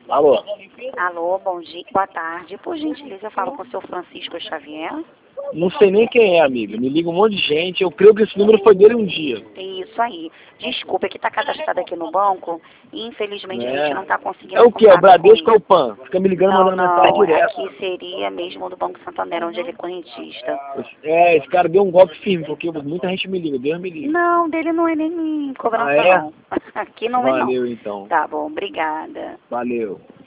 Alô? Alô, bom dia, boa tarde. Por gentileza, eu falo com o seu Francisco Xavier. Não sei nem quem é, amiga. Me liga um monte de gente. Eu creio que esse número foi dele um dia. Isso aí. Desculpa, é que está cadastrado aqui no banco e infelizmente a gente não está conseguindo É o que? É o contato com Bradesco ou ele. o PAN? Fica me ligando, Não, mandando mensagem não, direto. aqui seria mesmo do Banco Santander, onde ele é correntista. Esse cara deu um golpe firme, porque muita gente me liga. Deus me liga. Não, dele não é nem cobrança, Ah, é? não. Aqui não é, não. Valeu, então. Tá bom, obrigada. Valeu.